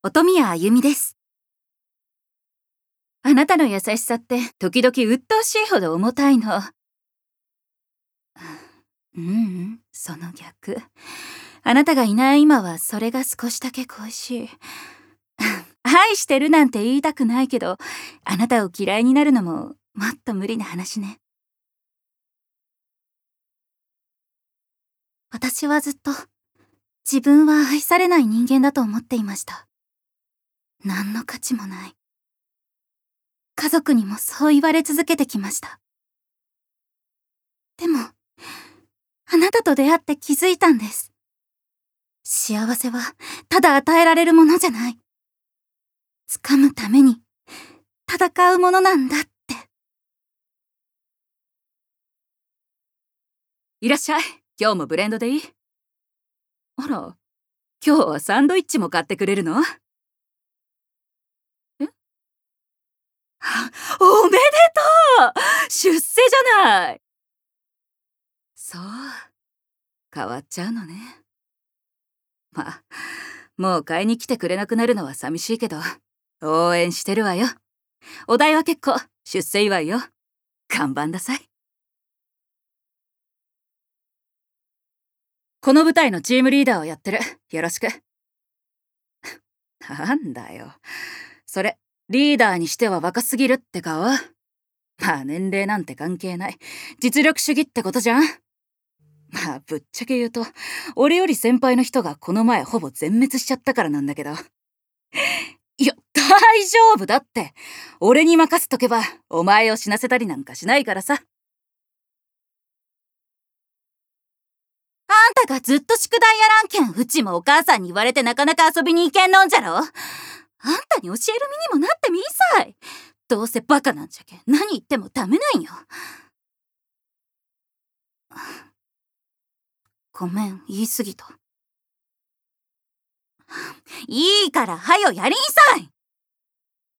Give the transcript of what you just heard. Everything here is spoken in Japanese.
音宮あゆみです。あなたの優しさって時々鬱陶しいほど重たいの。その逆。あなたがいない今はそれが少しだけ恋しい。愛してるなんて言いたくないけど、あなたを嫌いになるのももっと無理な話ね。私はずっと自分は愛されない人間だと思っていました。何の価値もない。家族にもそう言われ続けてきました。でも、あなたと出会って気づいたんです。幸せはただ与えられるものじゃない。掴むために戦うものなんだって。いらっしゃい。今日もブレンドでいい？あら、今日はサンドイッチも買ってくれるの？え？おめでとう！出世じゃない。そう、変わっちゃうのね。まあ、もう買いに来てくれなくなるのは寂しいけど、応援してるわよ。お代は結構、出世祝いよ。看板ださい。この部隊のチームリーダーをやってる。よろしく。なんだよ。それ、リーダーにしては若すぎるって顔？まあ年齢なんて関係ない。実力主義ってことじゃん。まあぶっちゃけ言うと、俺より先輩の人がこの前ほぼ全滅しちゃったからなんだけど。いや、大丈夫だって。俺に任せとけば、お前を死なせたりなんかしないからさ。あんたがずっと宿題やらんけん、うちもお母さんに言われてなかなか遊びに行けんのんじゃろ。あんたに教える身にもなってみいさい。どうせバカなんじゃけん、何言ってもダメなんよ。ごめん、言い過ぎた。いいから、はよやりんさい。